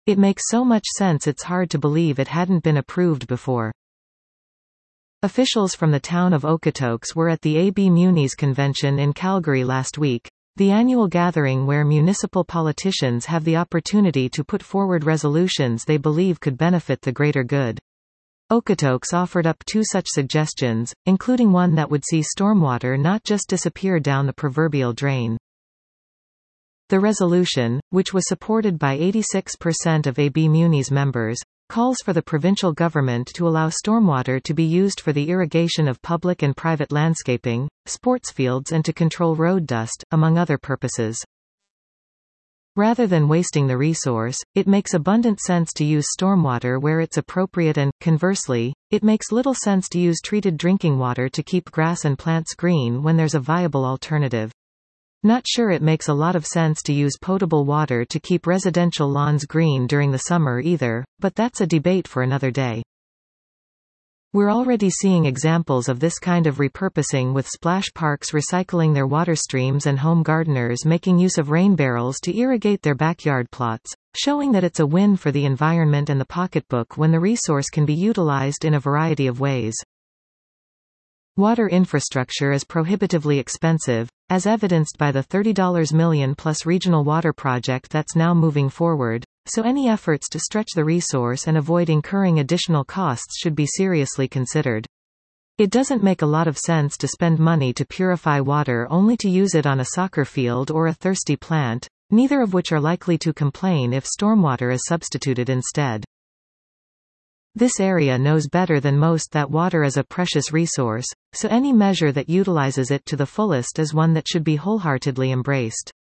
It makes so much sense it's hard to believe it hadn't been approved before. Officials from the town of Okotoks were at the AB Munis Convention in Calgary last week, the annual gathering where municipal politicians have the opportunity to put forward resolutions they believe could benefit the greater good. Okotoks offered up 2 such suggestions, including one that would see stormwater not just disappear down the proverbial drain. The resolution, which was supported by 86% of AB Munis members, calls for the provincial government to allow stormwater to be used for the irrigation of public and private landscaping, sports fields and to control road dust, among other purposes. Rather than wasting the resource, it makes abundant sense to use stormwater where it's appropriate and, conversely, it makes little sense to use treated drinking water to keep grass and plants green when there's a viable alternative. Not sure it makes a lot of sense to use potable water to keep residential lawns green during the summer either, but that's a debate for another day. We're already seeing examples of this kind of repurposing, with splash parks recycling their water streams and home gardeners making use of rain barrels to irrigate their backyard plots, showing that it's a win for the environment and the pocketbook when the resource can be utilized in a variety of ways. Water infrastructure is prohibitively expensive, as evidenced by the $30 million plus regional water project that's now moving forward, so any efforts to stretch the resource and avoid incurring additional costs should be seriously considered. It doesn't make a lot of sense to spend money to purify water only to use it on a soccer field or a thirsty plant, neither of which are likely to complain if stormwater is substituted instead. This area knows better than most that water is a precious resource, so any measure that utilizes it to the fullest is one that should be wholeheartedly embraced.